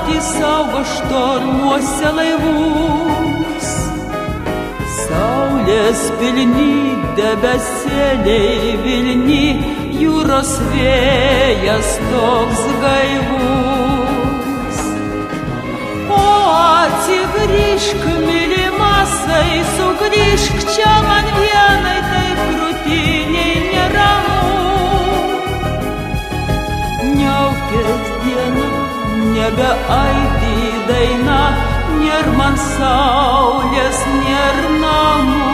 naktį saugo štormuose laivus. Saulės pilni debesėliai vilni, jūros vėjas toks gaivus. O atsigrįžk, mylimasai, sugrįžk čia man vienai, taip krūtiniai neramu. Niaukės diena, nebeaidi daina, nėr man saulės, nėr namų.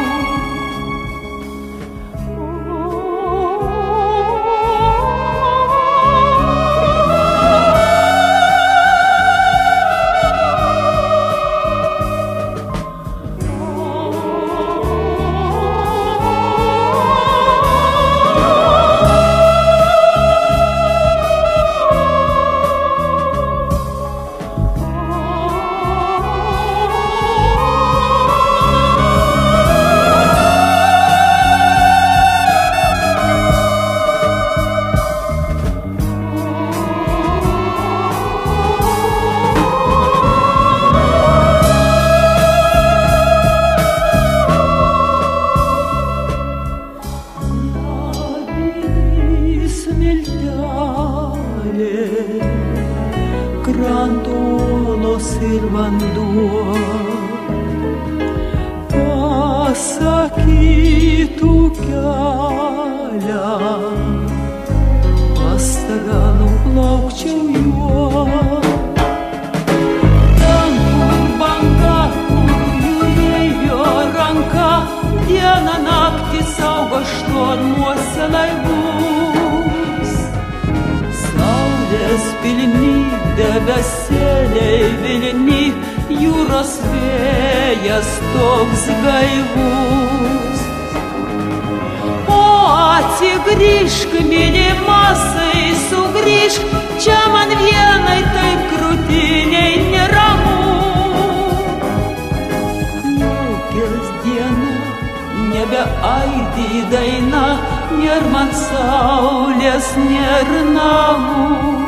Kranto olos ir vanduo pasakytų kelią, pas tave nuplaukčiau juo. Ten, kur banga, kur jūrėjo ranka, dieną naktį saugo štormuose laivus. Saulės pilni debesėliai vilni, jūros vėjas toks gaivus. O atsigrįžk, mylimasai, sugrįžk čia man vienai, taip krūtiniai neramu. Niaukės diena, nebeaidi daina, nėr man saulės, nėr namų.